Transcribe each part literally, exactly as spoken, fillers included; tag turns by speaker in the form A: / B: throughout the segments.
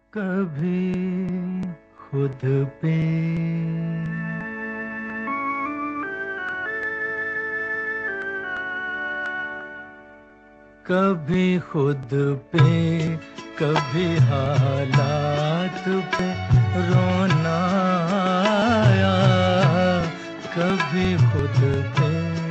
A: कभी खुद पे कभी खुद पे कभी हालात पे रोना आया, कभी खुद पे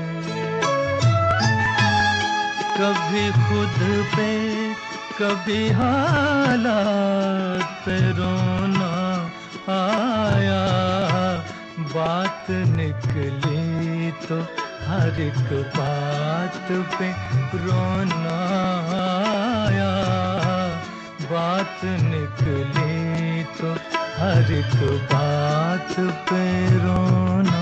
A: कभी खुद पे कभी हालात पे रोना आया। बात निकली तो हर एक बात पे रोना आया। बात निकली तो हर एक बात पे रोना।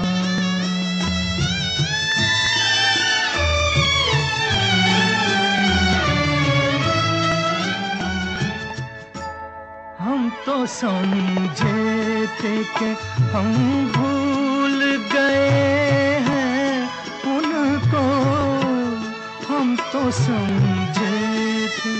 A: हम तो समझे थे कि हम भूल गए हैं उनको, हम तो समझे थे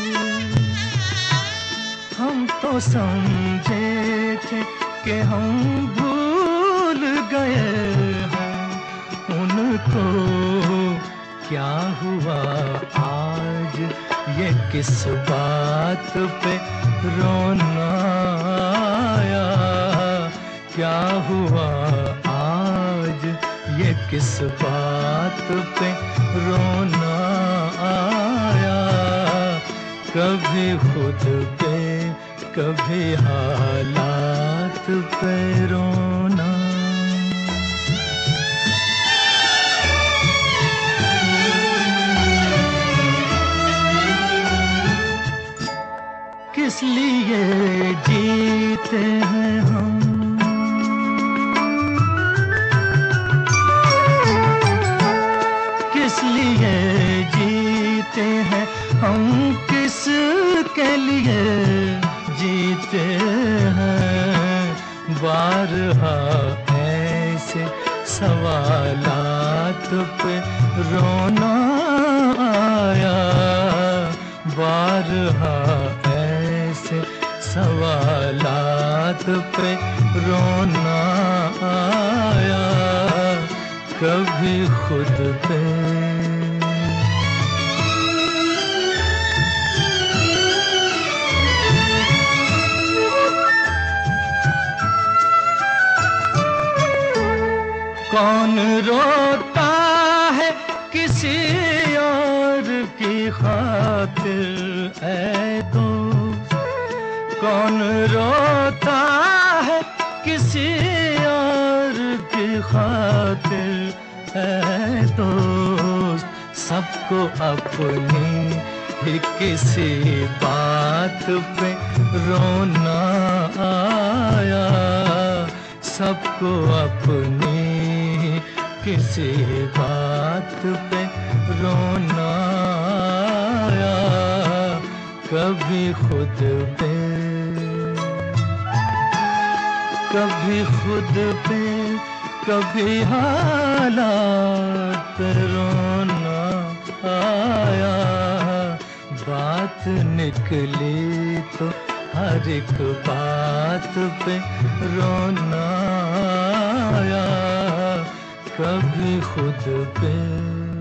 A: हम तो समझे थे कि हम भूल गए हैं उनको। क्या हुआ आज ये किस बात पे रोना आया? क्या हुआ आज ये किस बात पे रोना आया? कभी खुद पे कभी हालात पे रोना। किस लिए जीते हैं हम, किस लिए जीते हैं हम, किस के लिए जीते हैं? बारहा ऐसे सवालात पे रोना आया। बारहा ऐसे सवालात पे रोना आया। कभी खुद पे कौन रोता है किसी और की खातिर ऐ दोस्त? कौन रोता है किसी और की खातिर ऐ दोस्त? सबको अपनी ही किसी बात पे रोना आया। सबको अपनी किसी बात पे रोना आया। कभी खुद पे कभी खुद पे कभी हालात पे रोना आया। बात निकली तो हर एक बात पे रोना आया। कभी खुद पे